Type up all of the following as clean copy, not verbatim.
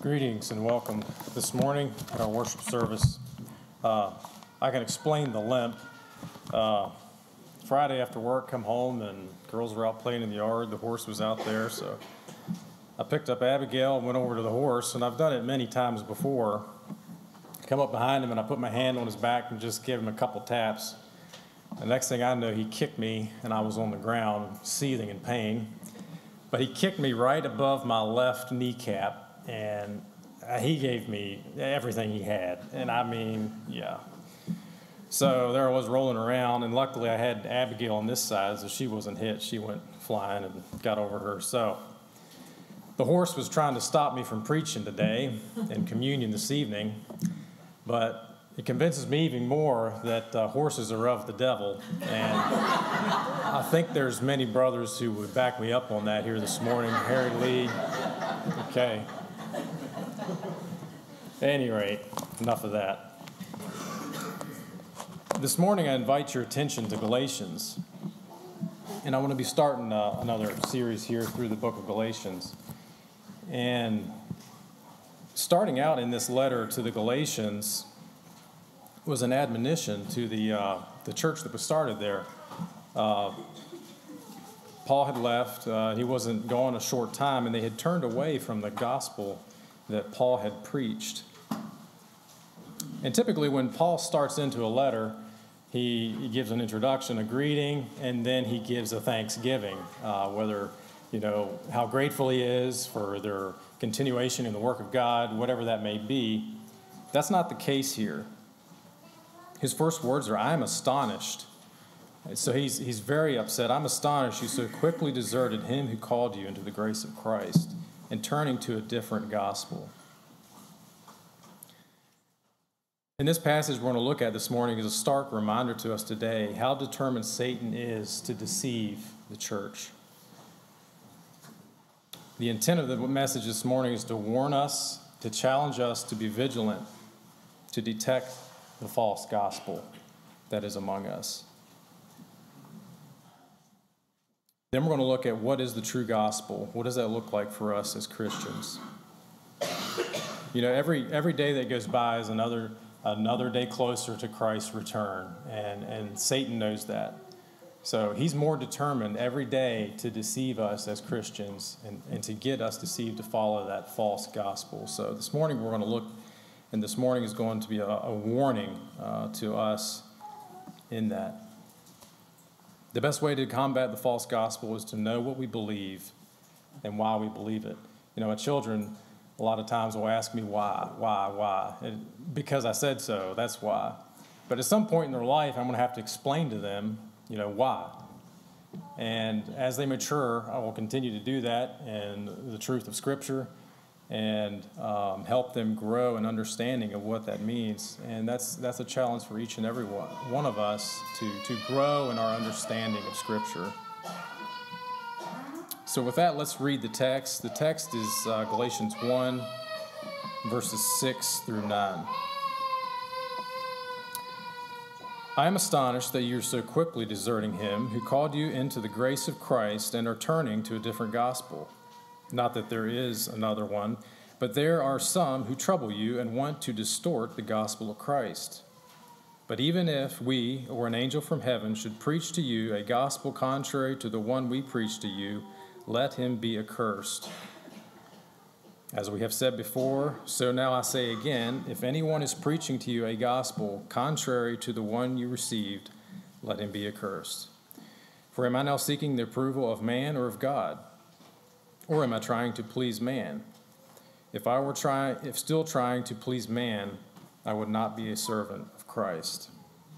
Greetings and welcome this morning at our worship service. I can explain the limp. Friday after work, come home and girls were out playing in the yard. The horse was out there, so I picked up Abigail and went over to the horse, and I've done it many times before. Come up behind him and I put my hand on his back and just gave him a couple taps. The next thing I know, he kicked me and I was on the ground seething in pain. But he kicked me right above my left kneecap. And he gave me everything he had. And I mean, yeah. So there I was rolling around, and luckily I had Abigail on this side, so she wasn't hit. She went flying and got over her. So the horse was trying to stop me from preaching today and communion this evening, but it convinces me even more that horses are of the devil. And I think there's many brothers who would back me up on that here this morning. Harry Lee. Okay. At any rate, enough of that. This morning I invite your attention to Galatians. And I want to be starting another series here through the book of Galatians. And starting out in this letter to the Galatians was an admonition to the church that was started there. Paul had left. He wasn't gone a short time, and they had turned away from the gospel that Paul had preached. And typically when Paul starts into a letter, he gives an introduction, a greeting, and then he gives a thanksgiving, whether, how grateful he is for their continuation in the work of God, whatever that may be. That's not the case here. His first words are, "I am astonished." So he's very upset. "I'm astonished you so quickly deserted him who called you into the grace of Christ and turning to a different gospel." In this passage we're going to look at this morning is a stark reminder to us today how determined Satan is to deceive the church. The intent of the message this morning is to warn us, to challenge us to be vigilant, to detect the false gospel that is among us. Then we're going to look at what is the true gospel. What does that look like for us as Christians? Every day that goes by is another day closer to Christ's return, and Satan knows that. So he's more determined every day to deceive us as Christians and to get us deceived to follow that false gospel. So this morning we're going to look, and this morning is going to be a warning to us in that. The best way to combat the false gospel is to know what we believe and why we believe it. Children a lot of times will ask me why? And because I said so, that's why. But at some point in their life, I'm going to have to explain to them, why. And as they mature, I will continue to do that in the truth of Scripture and help them grow in understanding of what that means. And that's a challenge for each and every one of us to grow in our understanding of Scripture. So with that, let's read the text. The text is Galatians 1, verses 6 through 9. "I am astonished that you are so quickly deserting him who called you into the grace of Christ and are turning to a different gospel. Not that there is another one, but there are some who trouble you and want to distort the gospel of Christ. But even if we or an angel from heaven should preach to you a gospel contrary to the one we preach to you, let him be accursed. As we have said before, so now I say again, if anyone is preaching to you a gospel contrary to the one you received, let him be accursed. For am I now seeking the approval of man or of God? Or am I trying to please man? If still trying to please man, I would not be a servant of Christ."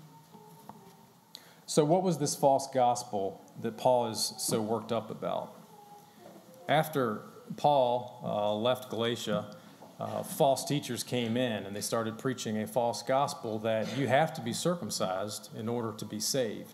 So what was this false gospel that Paul is so worked up about? After Paul left Galatia, false teachers came in and they started preaching a false gospel that you have to be circumcised in order to be saved.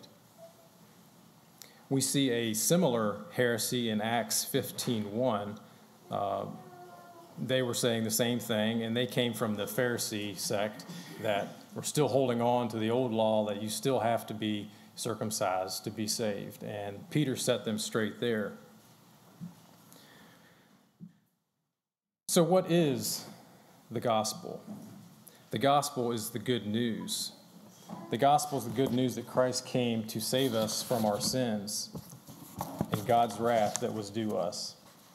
We see a similar heresy in Acts 15:1. They were saying the same thing, and they came from the Pharisee sect that were still holding on to the old law that you still have to be circumcised to be saved. And Peter set them straight there. So what is the gospel? The gospel is the good news. The gospel is the good news that Christ came to save us from our sins and God's wrath that was due us.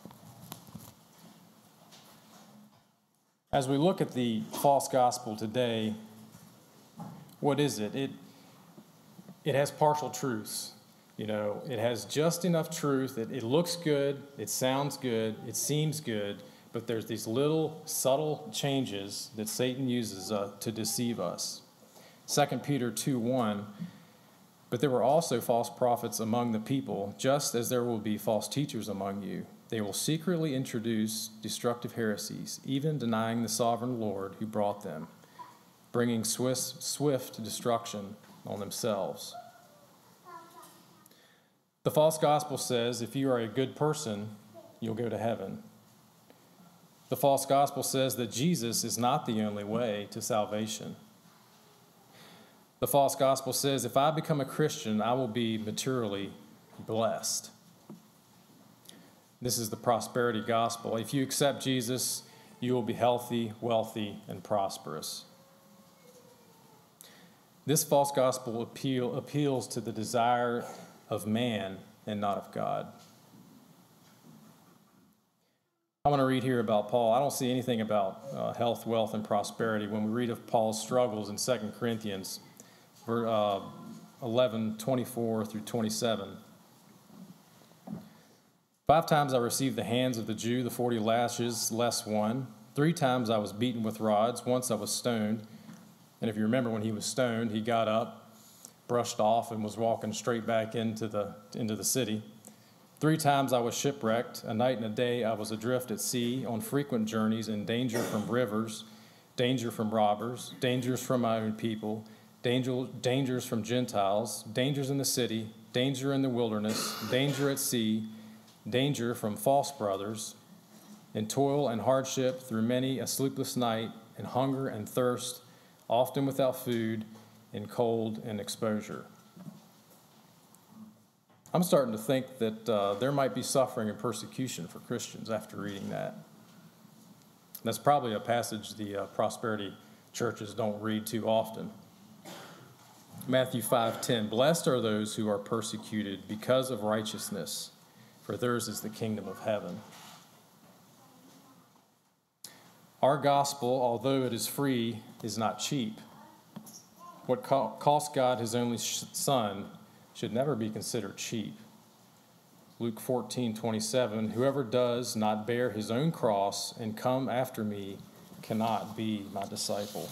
As we look at the false gospel today, what is it? It has partial truths. It has just enough truth that it looks good, it sounds good, it seems good, but there's these little subtle changes that Satan uses to deceive us. 2 Peter 2:1, but there were also false prophets among the people, just as there will be false teachers among you. They will secretly introduce destructive heresies, even denying the sovereign Lord who brought them, bringing swift destruction on themselves. The false gospel says if you are a good person, you'll go to heaven. The false gospel says that Jesus is not the only way to salvation. The false gospel says if I become a Christian, I will be materially blessed. This is the prosperity gospel. If you accept Jesus, you will be healthy, wealthy, and prosperous. This false gospel appeals to the desire of man and not of God. I want to read here about Paul. I don't see anything about health, wealth, and prosperity when we read of Paul's struggles in 2 Corinthians 11:24 through 27. 5 times I received the hands of the Jew, the 40 lashes, less one. 3 times I was beaten with rods. Once I was stoned. And if you remember, when he was stoned, he got up, brushed off, and was walking straight back into the city. 3 times I was shipwrecked. A night and a day I was adrift at sea, on frequent journeys, in danger from rivers, danger from robbers, dangers from my own people, dangers from Gentiles, dangers in the city, danger in the wilderness, danger at sea, danger from false brothers, in toil and hardship through many a sleepless night, in hunger and thirst, often without food, in cold and exposure. I'm starting to think that there might be suffering and persecution for Christians after reading that. That's probably a passage the prosperity churches don't read too often. Matthew 5:10, blessed are those who are persecuted because of righteousness, for theirs is the kingdom of heaven. Our gospel, although it is free, is not cheap. What cost God his only son should never be considered cheap. Luke 14:27, whoever does not bear his own cross and come after me cannot be my disciple.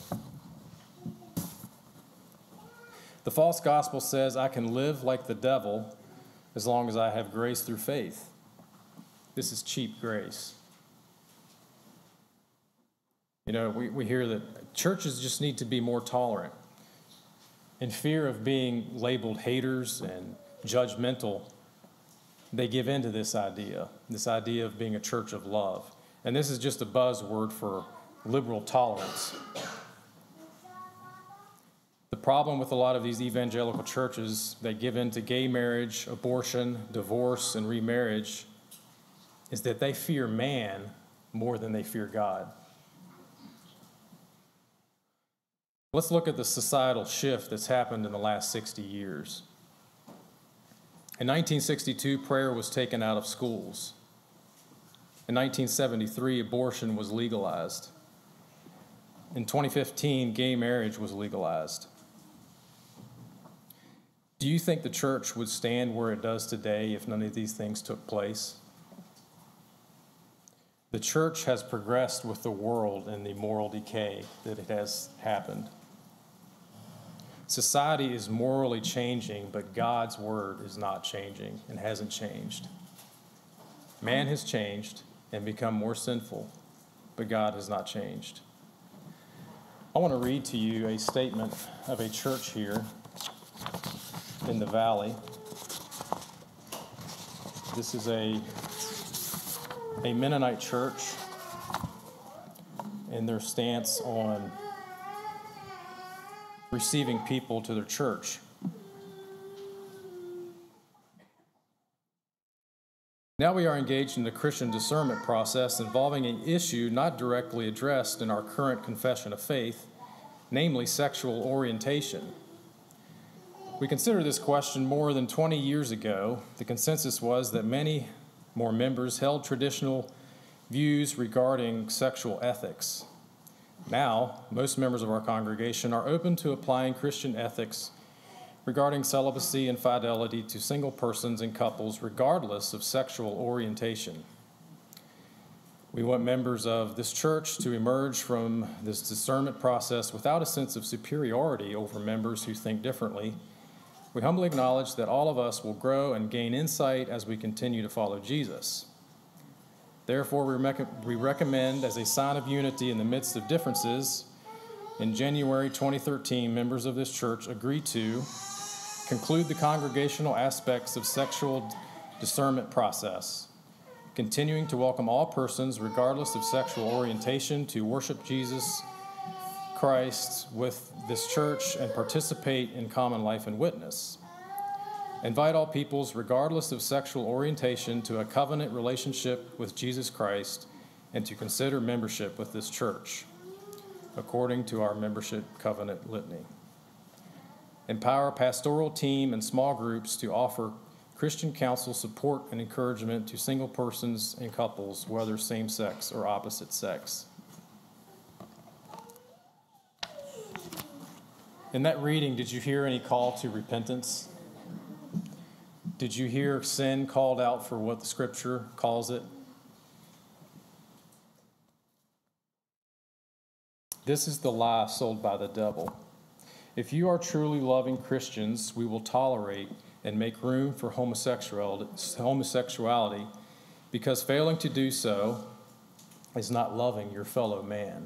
The false gospel says I can live like the devil as long as I have grace through faith. This is cheap grace. We hear that churches just need to be more tolerant. In fear of being labeled haters and judgmental, they give in to this idea of being a church of love. And this is just a buzzword for liberal tolerance. The problem with a lot of these evangelical churches that give in to gay marriage, abortion, divorce, and remarriage is that they fear man more than they fear God. Let's look at the societal shift that's happened in the last 60 years. In 1962, prayer was taken out of schools. In 1973, abortion was legalized. In 2015, gay marriage was legalized. Do you think the church would stand where it does today if none of these things took place? The church has progressed with the world in the moral decay that it has happened. Society is morally changing, but God's word is not changing and hasn't changed. Man has changed and become more sinful, but God has not changed. I want to read to you a statement of a church here in the valley. This is a Mennonite church and their stance on receiving people to their church. Now we are engaged in the Christian discernment process involving an issue not directly addressed in our current confession of faith, namely sexual orientation. We considered this question more than 20 years ago. The consensus was that many more members held traditional views regarding sexual ethics. Now, most members of our congregation are open to applying Christian ethics regarding celibacy and fidelity to single persons and couples, regardless of sexual orientation. We want members of this church to emerge from this discernment process without a sense of superiority over members who think differently. We humbly acknowledge that all of us will grow and gain insight as we continue to follow Jesus. Therefore, we recommend, as a sign of unity in the midst of differences, in January 2013, members of this church agreed to conclude the congregational aspects of sexual discernment process, continuing to welcome all persons, regardless of sexual orientation, to worship Jesus Christ with this church and participate in common life and witness. Invite all peoples, regardless of sexual orientation, to a covenant relationship with Jesus Christ and to consider membership with this church, according to our membership covenant litany. Empower pastoral team and small groups to offer Christian counsel, support, and encouragement to single persons and couples, whether same-sex or opposite sex. In that reading, did you hear any call to repentance? Did you hear sin called out for what the Scripture calls it? This is the lie sold by the devil. If you are truly loving Christians, we will tolerate and make room for homosexuality, because failing to do so is not loving your fellow man.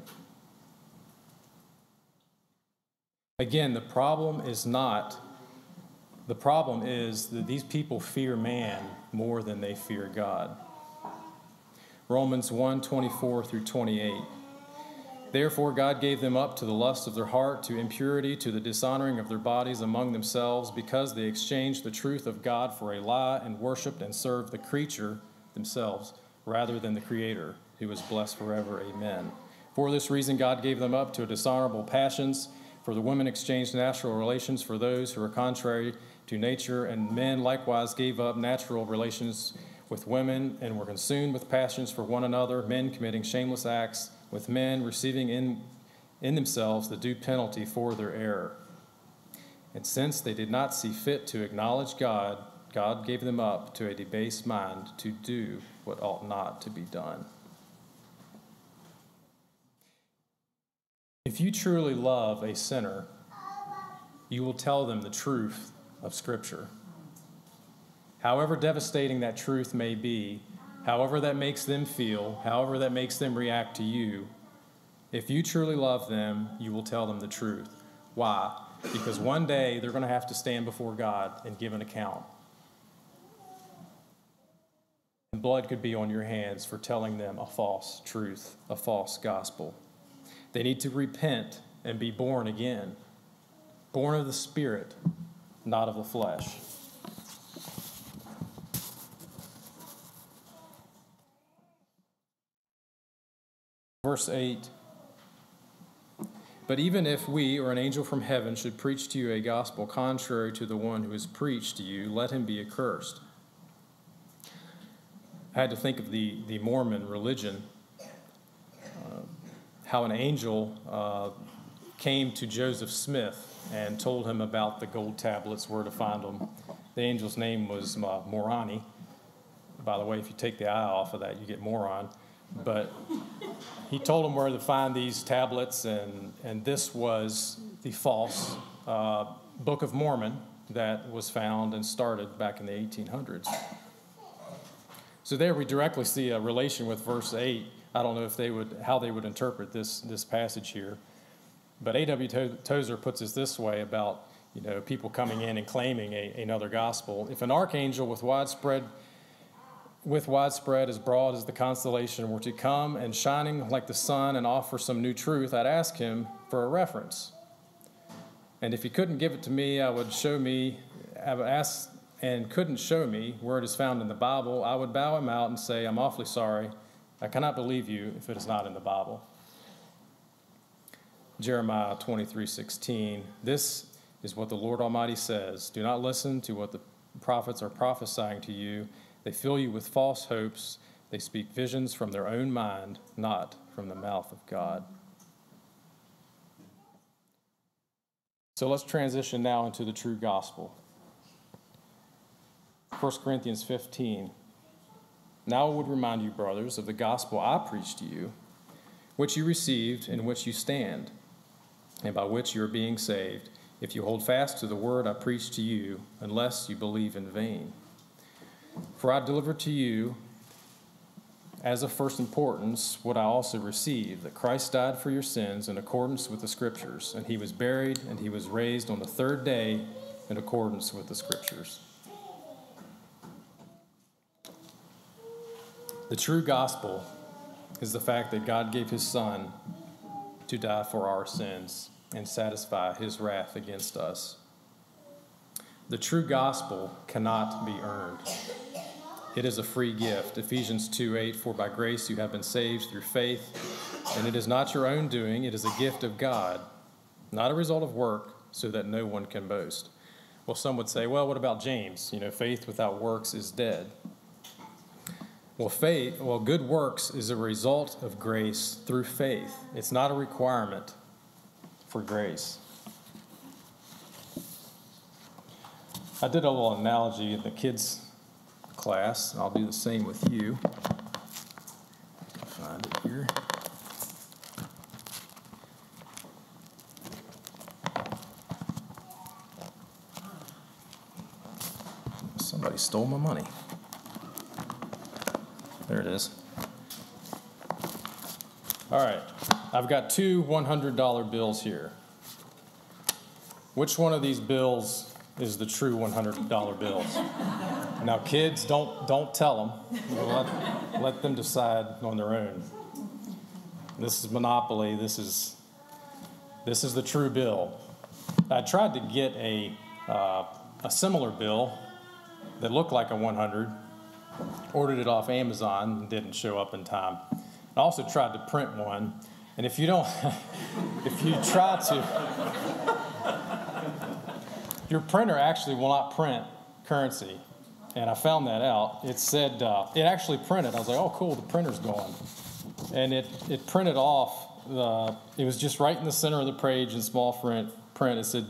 Again, the problem is that these people fear man more than they fear God. Romans 1:24 through 28. Therefore God gave them up to the lust of their heart, to impurity, to the dishonoring of their bodies among themselves, because they exchanged the truth of God for a lie and worshiped and served the creature themselves rather than the Creator, who is blessed forever. Amen. For this reason God gave them up to dishonorable passions, for the women exchanged natural relations for those who are contrary to nature, and men likewise gave up natural relations with women and were consumed with passions for one another, men committing shameless acts with men, receiving in themselves the due penalty for their error. And since they did not see fit to acknowledge God, God gave them up to a debased mind to do what ought not to be done. If you truly love a sinner, you will tell them the truth of Scripture. However devastating that truth may be, however that makes them feel, however that makes them react to you, if you truly love them, you will tell them the truth. Why? Because one day they're going to have to stand before God and give an account. And blood could be on your hands for telling them a false truth, a false gospel. They need to repent and be born again, born of the Spirit, not of the flesh. Verse 8, but even if we or an angel from heaven should preach to you a gospel contrary to the one who is preached to you, let him be accursed. I had to think of the Mormon religion, how an angel came to Joseph Smith and told him about the gold tablets, where to find them. The angel's name was Moroni. By the way, if you take the I off of that, you get moron. But he told him where to find these tablets, and this was the false Book of Mormon that was found and started back in the 1800s. So there we directly see a relation with verse 8. I don't know if how they would interpret this passage here. But A.W. Tozer puts it this way about people coming in and claiming another gospel. If an archangel with widespread as broad as the constellation were to come and shining like the sun and offer some new truth, I'd ask him for a reference. And if he couldn't give it to me, I would ask and couldn't show me where it is found in the Bible, I would bow him out and say, I'm awfully sorry. I cannot believe you if it is not in the Bible. Jeremiah 23:16. This is what the Lord Almighty says. Do not listen to what the prophets are prophesying to you. They fill you with false hopes. They speak visions from their own mind, not from the mouth of God. So let's transition now into the true gospel. 1 Corinthians 15. Now I would remind you, brothers, of the gospel I preached to you, which you received, in which you stand, and by which you are being saved, if you hold fast to the word I preached to you, unless you believe in vain. For I delivered to you, as of first importance, what I also received, that Christ died for your sins in accordance with the Scriptures, and he was buried, and he was raised on the third day in accordance with the Scriptures. The true gospel is the fact that God gave his Son to die for our sins and satisfy his wrath against us. The true gospel cannot be earned. It is a free gift. Ephesians 2:8, for by grace you have been saved through faith, and it is not your own doing, it is a gift of God, not a result of work, so that no one can boast. Well, some would say, well, what about James? Faith without works is dead. Well, good works is a result of grace through faith. It's not a requirement for grace. I did a little analogy in the kids' class, and I'll do the same with you. Find it here. Somebody stole my money. There it is. All right, I've got two $100 bills here. Which one of these bills is the true $100 bills? Now, kids, don't tell them. Let them decide on their own. This is Monopoly. This is the true bill. I tried to get a similar bill that looked like a 100. Ordered it off Amazon, didn't show up in time. I also tried to print one, and if you try to, your printer actually will not print currency, and I found that out. It said, it actually printed. I was like, oh, cool, the printer's gone. And it printed off, it was just right in the center of the page in small print. It said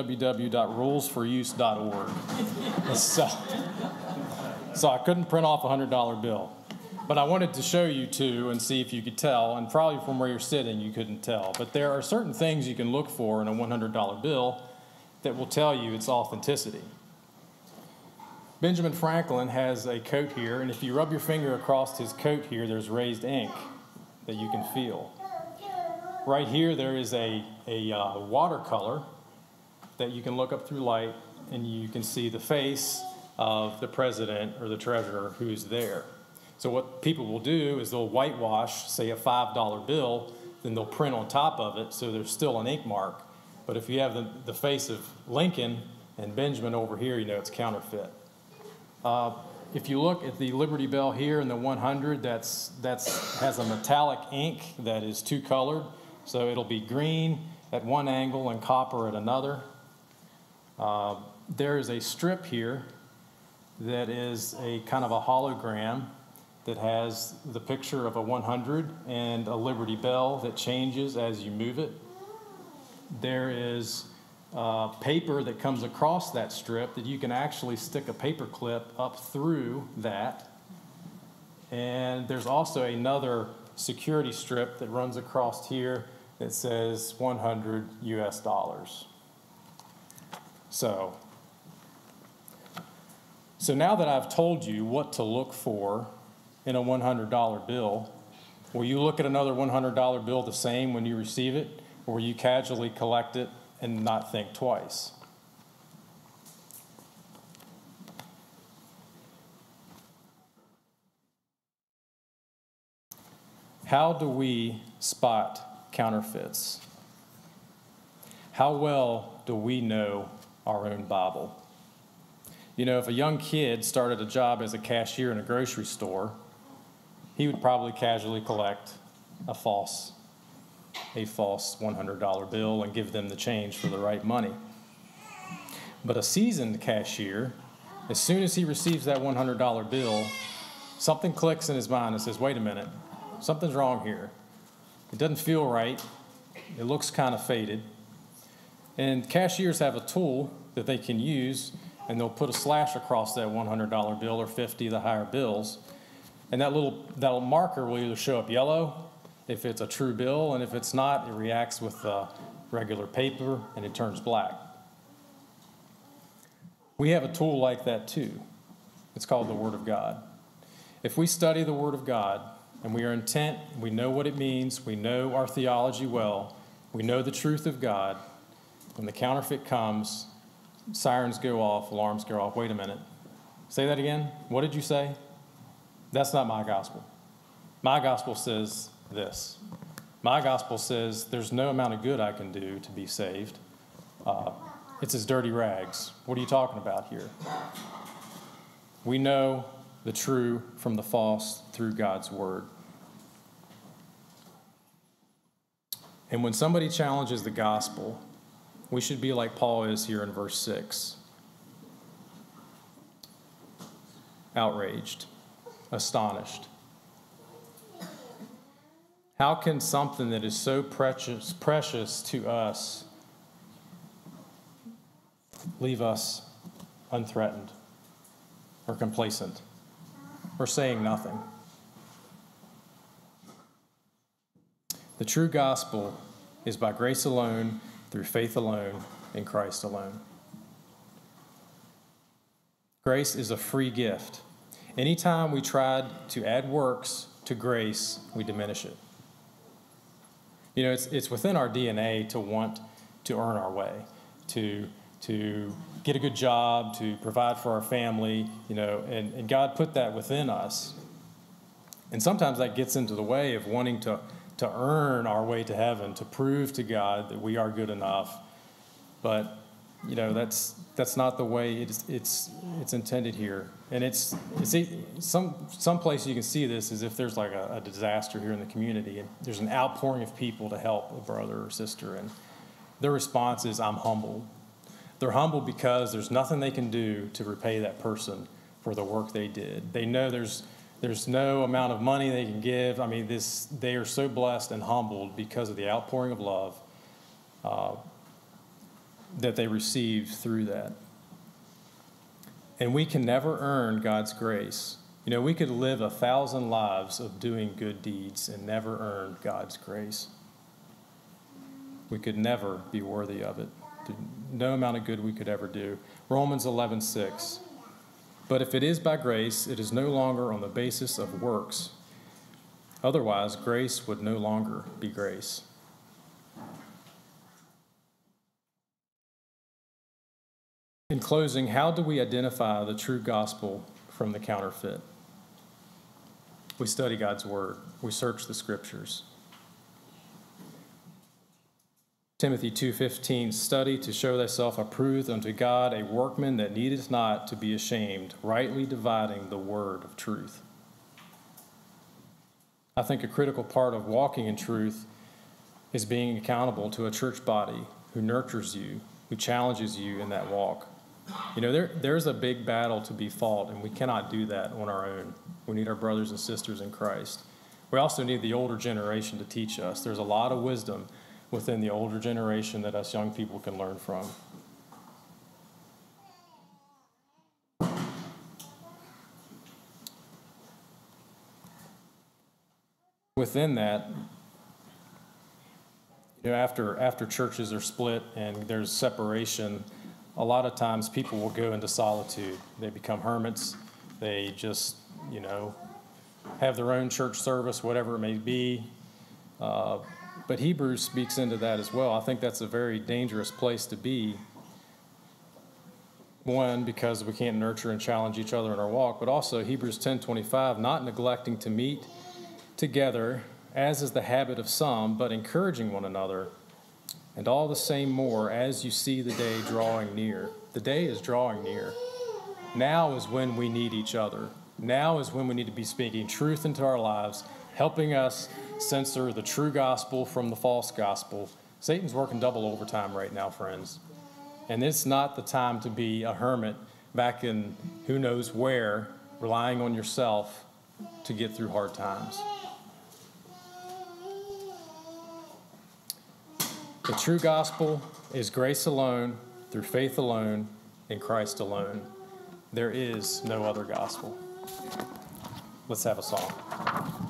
www.rulesforyous.org. So I couldn't print off a $100 bill. But I wanted to show you two and see if you could tell, and probably from where you're sitting you couldn't tell. But there are certain things you can look for in a $100 bill that will tell you its authenticity. Benjamin Franklin has a coat here, and if you rub your finger across his coat here, there's raised ink that you can feel. Right here there is a watercolor that you can look up through light, and you can see the face of the president or the treasurer who's there. So what people will do is they'll whitewash, say, a $5 bill, then they'll print on top of it so there's still an ink mark. But if you have the face of Lincoln and Benjamin over here, it's counterfeit. If you look at the Liberty Bell here and the 100, that's has a metallic ink that is two-colored. So it'll be green at one angle and copper at another. There is a strip here that is a kind of a hologram that has the picture of a 100 and a Liberty Bell that changes as you move it. There is paper that comes across that strip that you can actually stick a paper clip up through that. And there's also another security strip that runs across here that says 100 US dollars. So now that I've told you what to look for in a $100 bill, will you look at another $100 bill the same when you receive it, or will you casually collect it and not think twice? How do we spot counterfeits? How well do we know our own Bible? You know, if a young kid started a job as a cashier in a grocery store, he would probably casually collect a false $100 bill and give them the change for the right money. But a seasoned cashier, as soon as he receives that $100 bill, something clicks in his mind and says, wait a minute, something's wrong here. It doesn't feel right. It looks kind of faded. And cashiers have a tool that they can use, and they'll put a slash across that $100 bill or 50 of the higher bills. And that little marker will either show up yellow if it's a true bill, and if it's not, it reacts with regular paper and it turns black. We have a tool like that too. It's called the Word of God. If we study the Word of God and we are intent, we know what it means, we know our theology well, we know the truth of God, when the counterfeit comes, sirens go off, alarms go off. Wait a minute. Say that again. What did you say? That's not my gospel. My gospel says this. My gospel says there's no amount of good I can do to be saved. It's as dirty rags. What are you talking about here? We know the true from the false through God's word. And when somebody challenges the gospel, we should be like Paul is here in verse 6. Outraged, astonished. How can something that is so precious to us leave us unthreatened or complacent or saying nothing? The true gospel is by grace alone, through faith alone, in Christ alone. Grace is a free gift. Anytime we try to add works to grace, we diminish it. You know, it's within our DNA to want to earn our way, to get a good job, to provide for our family, you know, and God put that within us. And sometimes that gets into the way of wanting to earn our way to heaven, to prove to God that we are good enough. But, you know, that's not the way it's intended here. And some place you can see this is if there's like a disaster here in the community and there's an outpouring of people to help a brother or sister, and their response is, I'm humbled. They're humbled because there's nothing they can do to repay that person for the work they did. They know there's no amount of money they can give. I mean, they are so blessed and humbled because of the outpouring of love that they received through that. And we can never earn God's grace. You know, we could live 1,000 lives of doing good deeds and never earn God's grace. We could never be worthy of it. No amount of good we could ever do. Romans 11:6. But if it is by grace, it is no longer on the basis of works. Otherwise, grace would no longer be grace. In closing, how do we identify the true gospel from the counterfeit? We study God's word. We search the scriptures. Timothy 2:15, study to show thyself approved unto God, a workman that needeth not to be ashamed, rightly dividing the word of truth. I think a critical part of walking in truth is being accountable to a church body who nurtures you, who challenges you in that walk. You know, there's a big battle to be fought, and we cannot do that on our own. We need our brothers and sisters in Christ. We also need the older generation to teach us. There's a lot of wisdom within the older generation that us young people can learn from. Within that, you know, after churches are split and there's separation, a lot of times people will go into solitude. They become hermits. They just, you know, have their own church service, whatever it may be. But Hebrews speaks into that as well. I think that's a very dangerous place to be. One, because we can't nurture and challenge each other in our walk, but also Hebrews 10:25, not neglecting to meet together, as is the habit of some, but encouraging one another, and all the same more as you see the day drawing near. The day is drawing near. Now is when we need each other. Now is when we need to be speaking truth into our lives, helping us censor the true gospel from the false gospel. Satan's working double overtime right now, friends. And it's not the time to be a hermit back in who knows where, relying on yourself to get through hard times. The true gospel is grace alone, through faith alone, in Christ alone. There is no other gospel. Let's have a song.